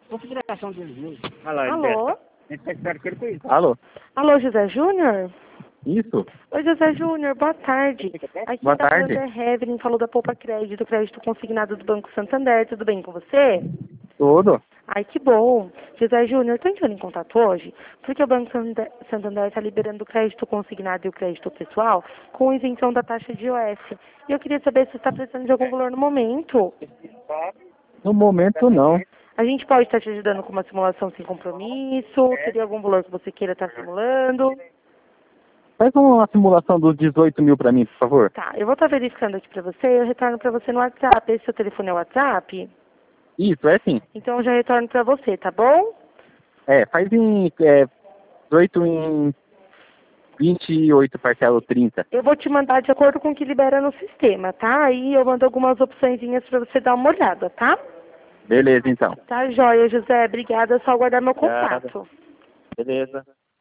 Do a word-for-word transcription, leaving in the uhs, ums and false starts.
Configuração do envio. Olha lá, Alô? ele tá esperando que ele conheça. Alô? Alô, José Júnior? Isso? Oi, José Júnior, boa tarde. Aqui Boa tá tarde. falando é Heaven, falou da Poupa Crédito, crédito consignado do Banco Santander. Tudo bem com você? Tudo? Ai, que bom. José Júnior, estou entrando em contato hoje porque o Banco Santander está liberando o crédito consignado e o crédito pessoal com isenção da taxa de I O F. E eu queria saber se você está precisando de algum valor no momento. No momento, não. A gente pode estar te ajudando com uma simulação sem compromisso? Teria algum valor que você queira estar simulando? Faz uma simulação dos dezoito mil pra mim, por favor. Tá, eu vou estar verificando aqui para você e eu retorno para você no WhatsApp. Esse seu telefone é o WhatsApp? Isso, é sim. Então eu já retorno para você, tá bom? É, faz em é, dezoito em vinte e oito parcela trinta. Eu vou te mandar de acordo com o que libera no sistema, tá? Aí eu mando algumas opçõezinhas para você dar uma olhada, tá? Beleza, então. Tá, joia, José. Obrigada. É só aguardar meu Obrigado. contato. Beleza.